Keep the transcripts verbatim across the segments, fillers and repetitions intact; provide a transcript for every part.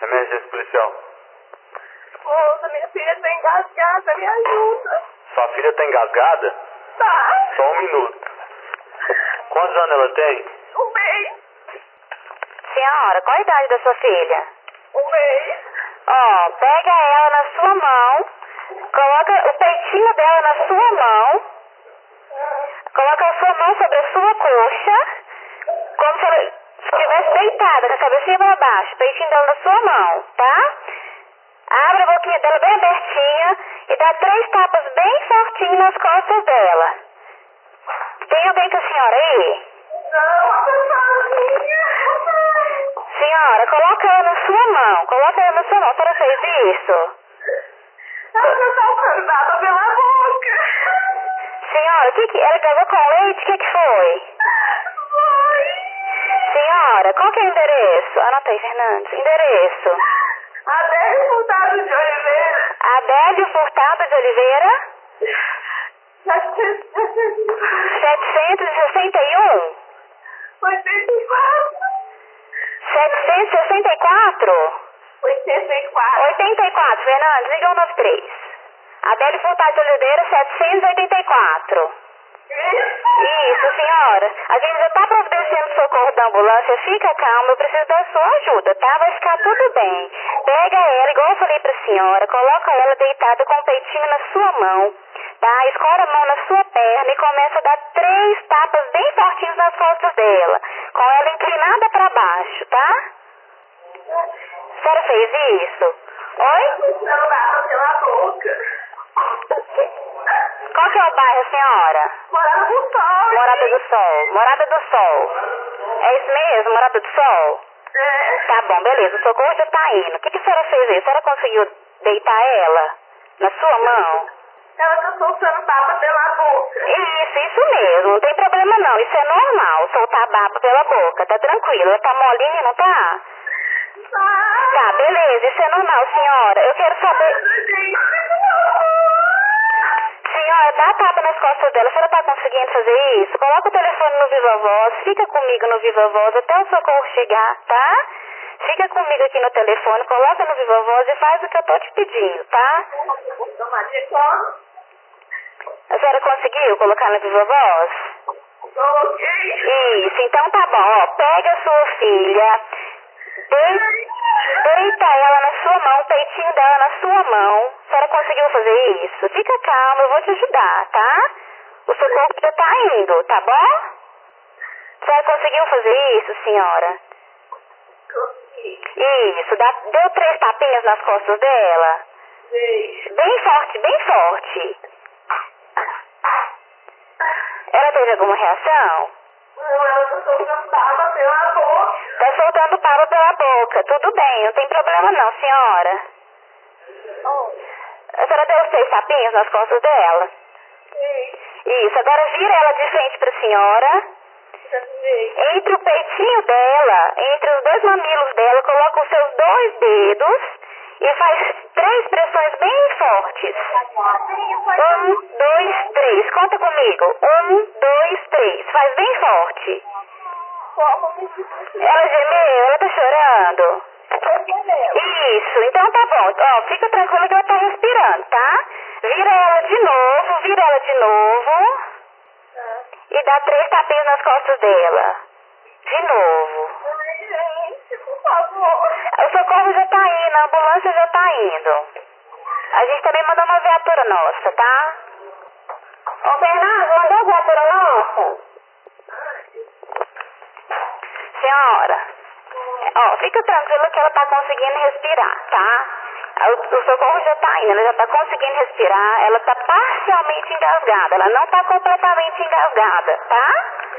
Emergência policial. Moça, minha filha tá engasgada, me ajuda. Sua filha tá engasgada? Tá. Só um minuto. Quantos anos ela tem? Um mês. Senhora, qual a idade da sua filha? Um mês. Ó, pega ela na sua mão, coloca o peitinho dela na sua mão, coloca a sua mão sobre a sua coxa, como se ela estivesse deitada, com a cabecinha pra baixo, o peitinho dela na sua mão, tá? Abre a boquinha dela bem abertinha e dá três tapas bem fortinho nas costas dela. Tem alguém com a senhora aí? Não, tô sozinha. Senhora, coloca ela na sua mão, coloca ela na sua mão. A senhora fez isso? Ela não tá usando nada pela boca. Senhora, o que que... ela casou com leite? O que que foi? Foi. Senhora, qual que é o endereço? Anota aí, Fernandes. Endereço. Adélio Furtado de Oliveira. Adélio Furtado de Oliveira, setecentos e sessenta e um. Oitenta e quatro. setecentos e sessenta e quatro? Oitenta e quatro. oitenta e quatro, Fernandes, liga um nove três. Adélio Furtado de Oliveira, setecentos e oitenta e quatro. Isso, senhora. A gente já tá providenciando socorro da ambulância. Fica calma, eu preciso da sua ajuda, tá? Vai ficar tudo bem. Pega ela, igual eu falei pra senhora, coloca ela deitada com o peitinho na sua mão, tá? Escora a mão na sua perna e começa a dar três tapas bem fortinhos nas costas dela, com ela inclinada pra baixo, tá? A senhora fez isso? Oi? Não dava pela boca. Qual que é o bairro, senhora? Morada do Sol. Morada do Sol. Morada do Sol. É isso mesmo, Morada do Sol? É. Tá bom, beleza. O socorro já tá indo. O que, que a senhora fez aí? A senhora conseguiu deitar ela na sua mão? Ela tá soltando baba pela boca. Isso, isso mesmo. Não tem problema não. Isso é normal, soltar baba pela boca. Tá tranquilo. Ela tá molinha, não tá? Ah. Tá, beleza. Isso é normal, senhora. Eu quero saber... Senhora, dá a tapa nas costas dela. A senhora tá conseguindo fazer isso? Coloca o telefone no Viva Voz. Fica comigo no Viva Voz até o socorro chegar, tá? Fica comigo aqui no telefone. Coloca no Viva Voz e faz o que eu tô te pedindo, tá? A senhora conseguiu colocar no Viva Voz? Coloquei. Isso, então tá bom. Ó, pega a sua filha, de- deita ela na sua mão, o peitinho dela na sua mão. A senhora conseguiu fazer isso? Fica calma, eu vou te ajudar, tá? O socorro já tá indo, tá bom? A senhora conseguiu fazer isso, senhora? Isso, dá, deu três tapinhas nas costas dela? Bem forte, bem forte. Ela teve alguma reação? Não, ela tá soltando baba pela boca. Tá soltando baba pela boca. Tudo bem, não tem problema não, senhora. A senhora deu os três tapinhas nas costas dela? Isso, agora vira ela de frente pra senhora. Entre o peitinho dela, entre os dois mamilos dela, coloca os seus dois dedos e faz três pressões bem fortes. Um, dois, três. Conta comigo. Um, dois, três. Faz bem forte. Ela gemeu, ela tá chorando. Isso, então tá bom. Ó, fica tranquila que ela tá respirando, tá? Vira ela de novo, vira ela de novo. E dá três tapinhas nas costas dela. De novo. O socorro já tá indo, a ambulância já tá indo. A gente também mandou uma viatura nossa, tá? Ô, Fernando, mandou a viatura nossa? Senhora, ó, fica tranquila que ela tá conseguindo respirar, tá? O, o socorro já tá indo, ela já tá conseguindo respirar, ela tá parcialmente engasgada, ela não tá completamente engasgada, tá?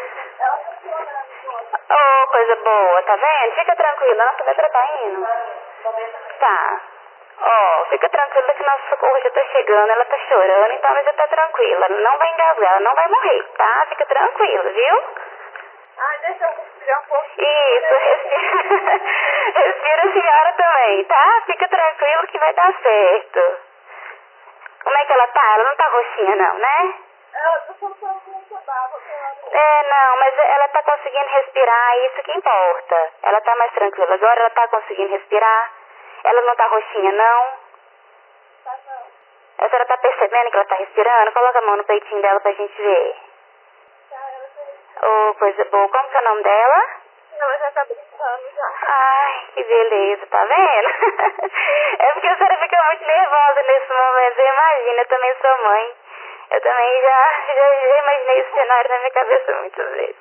Oh, coisa boa, tá vendo? Fica tranquila, nossa letra tá indo. Tá. Ó, oh, fica tranquila que nosso socorro já tá chegando, ela tá chorando, então ela já tá tranquila, ela não vai engasgar, ela não vai morrer, tá? Fica tranquila, viu? Ai, deixa eu respirar um pouquinho. Isso, respira. Respira a senhora também, tá? Fica tranquilo que vai dar certo. Como é que ela tá? Ela não tá roxinha não, né? Ela tá soltando muita baba pela boca. É, não, mas ela tá conseguindo respirar, isso que importa. Ela tá mais tranquila. Agora ela tá conseguindo respirar. Ela não tá roxinha, não? Tá não. A senhora tá percebendo que ela tá respirando? Coloca a mão no peitinho dela pra gente ver. Tá, ela tá... Ô, coisa boa. Como que é o nome dela? Ela já tá brincando já. Ai, que beleza, tá vendo? É porque a senhora fica muito nervosa nesse momento. Você imagina, eu também sou mãe. Eu também já, já, já imaginei esse cenário na minha cabeça muitas vezes.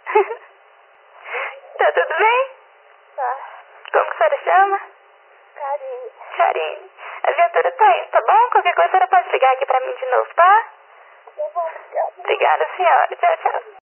Tá tudo bem? Tá. Como que a senhora chama? Carinho. Karine. A viatura tá indo, tá bom? Qualquer coisa a senhora pode ligar aqui pra mim de novo, tá? Eu vou ligar. Obrigada, senhora. Tchau, tchau.